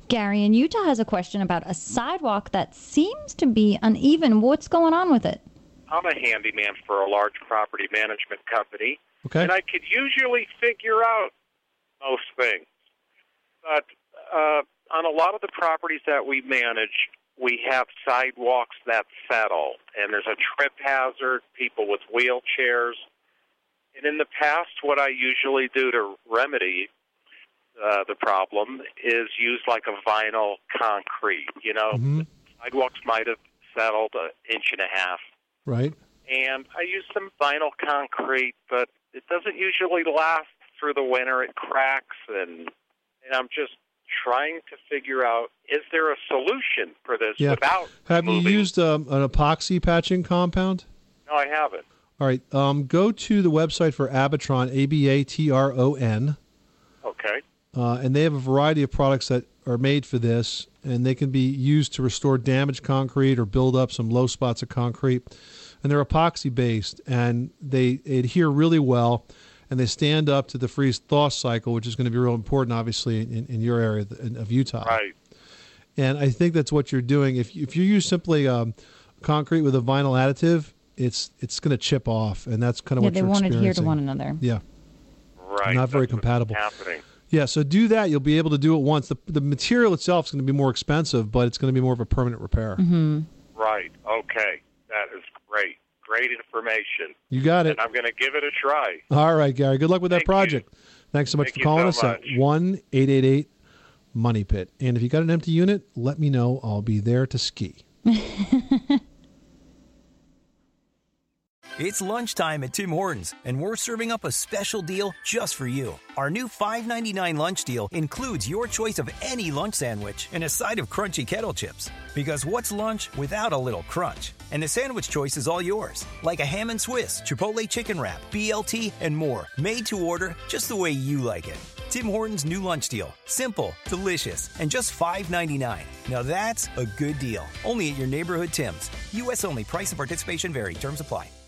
Gary in Utah has a question about a sidewalk that seems to be uneven. What's going on with it? I'm a handyman for a large property management company, Okay. and I could usually figure out most things. But on a lot of the properties that we manage, we have sidewalks that settle, and there's a trip hazard, people with wheelchairs. And in the past, what I usually do to remedy the problem is use like a vinyl concrete. You know, sidewalks might have settled 1.5 inches. Right. And I use some vinyl concrete, but it doesn't usually last through the winter. It cracks, and I'm just trying to figure out, is there a solution for this without Have moving? you used an epoxy patching compound? No, I haven't. All right. Go to the website for Abatron, Abatron. Okay. And they have a variety of products that are made for this, and they can be used to restore damaged concrete or build up some low spots of concrete. And they're epoxy-based, and they adhere really well, and they stand up to the freeze-thaw cycle, which is going to be real important, obviously, in your area of Utah. Right. And I think that's what you're doing. If you use simply concrete with a vinyl additive, it's going to chip off, and that's kind of what you're experiencing. They won't adhere to one another. Yeah. Right. Not very That's what's compatible. happening. Yeah, so do that. You'll be able to do it once. The material itself is going to be more expensive, but it's going to be more of a permanent repair. Mm-hmm. Right. Okay. That is great. Great information. You got it. And I'm going to give it a try. All right, Gary. Good luck with that project. Thanks so much for calling us at 1-888-MONEY-PIT. And if you got an empty unit, let me know. I'll be there to ski. It's lunchtime at Tim Hortons, and we're serving up a special deal just for you. Our new $5.99 lunch deal includes your choice of any lunch sandwich and a side of crunchy kettle chips. Because what's lunch without a little crunch? And the sandwich choice is all yours, like a ham and Swiss, Chipotle chicken wrap, BLT, and more, made to order just the way you like it. Tim Hortons' new lunch deal. Simple, delicious, and just $5.99. Now that's a good deal. Only at your neighborhood Tim's. U.S. only. Price and participation vary. Terms apply.